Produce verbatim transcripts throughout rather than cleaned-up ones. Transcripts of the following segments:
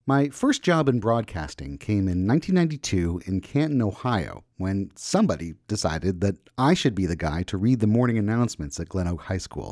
My first job in broadcasting came in nineteen ninety-two in Canton, Ohio, when somebody decided that I should be the guy to read the morning announcements at Glen Oak High School.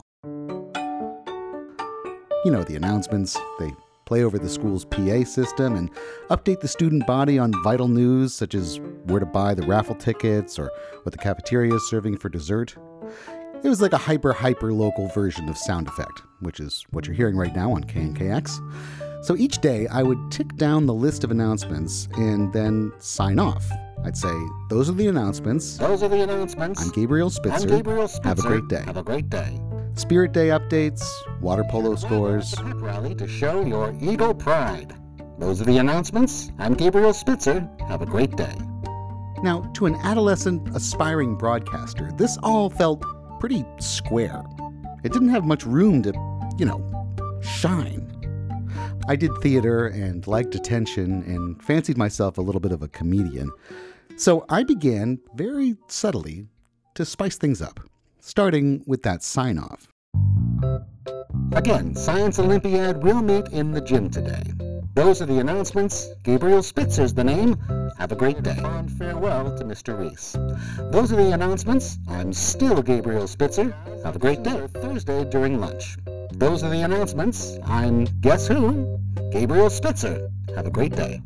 You know the announcements. They play over the school's P A system and update the student body on vital news such as where to buy the raffle tickets or what the cafeteria is serving for dessert. It was like a hyper-hyper-local version of sound effect, which is what you're hearing right now on K N K X. So each day, I would tick down the list of announcements and then sign off. I'd say, those are the announcements. Those are the announcements. I'm Gabriel Spitzer. I'm Gabriel Spitzer. Have a great day. Have a great day. Spirit Day updates, water polo scores. Pep rally to show your Eagle pride. Those are the announcements. I'm Gabriel Spitzer. Have a great day. Now, to an adolescent, aspiring broadcaster, this all felt pretty square. It didn't have much room to, you know, shine. I did theater and liked attention and fancied myself a little bit of a comedian. So I began, very subtly, to spice things up, starting with that sign-off. Again, Science Olympiad will meet in the gym today. Those are the announcements. Gabriel Spitzer's the name. Have a great day. And farewell to Mister Reese. Those are the announcements. I'm still Gabriel Spitzer. Have a great day. Thursday during lunch. Those are the announcements. I'm guess who? Gabriel Spitzer. Have a great day.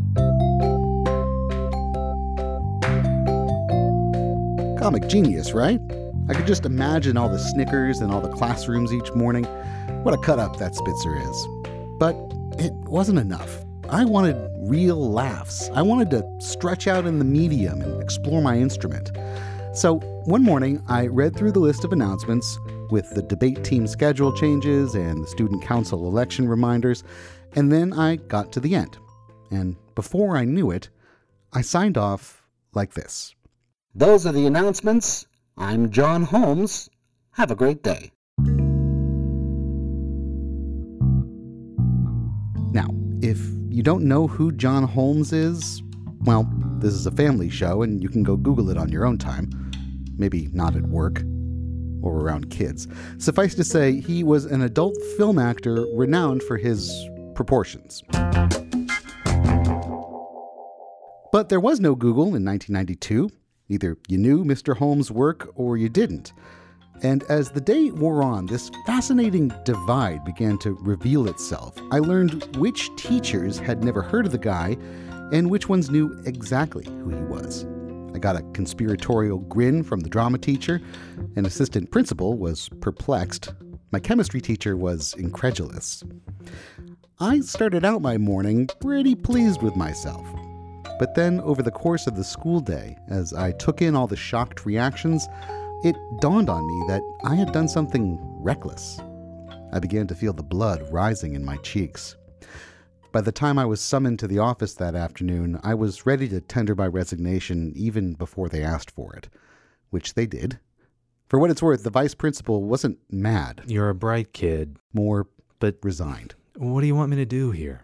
Comic genius, right? I could just imagine all the Snickers in all the classrooms each morning. What a cut-up that Spitzer is. But it wasn't enough. I wanted real laughs. I wanted to stretch out in the medium and explore my instrument. So one morning, I read through the list of announcements with the debate team schedule changes and the student council election reminders, and then I got to the end. And before I knew it, I signed off like this. Those are the announcements. I'm John Holmes. Have a great day. Now, if you don't know who John Holmes is, well, this is a family show and you can go Google it on your own time. Maybe not at work or around kids. Suffice to say, he was an adult film actor renowned for his proportions. But there was no Google in nineteen ninety-two. Either you knew Mister Holmes' work or you didn't. And as the day wore on, this fascinating divide began to reveal itself. I learned which teachers had never heard of the guy and which ones knew exactly who he was. I got a conspiratorial grin from the drama teacher. An assistant principal was perplexed. My chemistry teacher was incredulous. I started out my morning pretty pleased with myself. But then, over the course of the school day, as I took in all the shocked reactions, it dawned on me that I had done something reckless. I began to feel the blood rising in my cheeks. By the time I was summoned to the office that afternoon, I was ready to tender my resignation even before they asked for it, which they did. For what it's worth, the vice principal wasn't mad. You're a bright kid. More, but resigned. What do you want me to do here?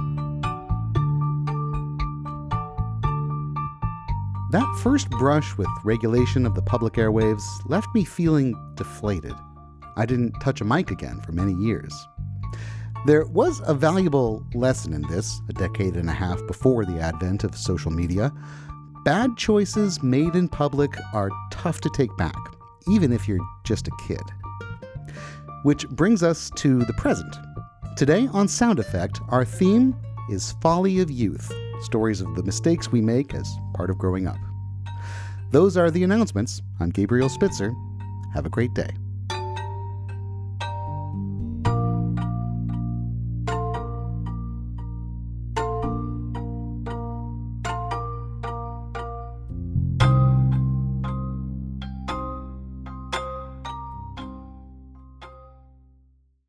That first brush with regulation of the public airwaves left me feeling deflated. I didn't touch a mic again for many years. There was a valuable lesson in this, a decade and a half before the advent of social media. Bad choices made in public are tough to take back, even if you're just a kid. Which brings us to the present. Today on Sound Effect, our theme is Folly of Youth, stories of the mistakes we make as part of growing up. Those are the announcements. I'm Gabriel Spitzer. Have a great day.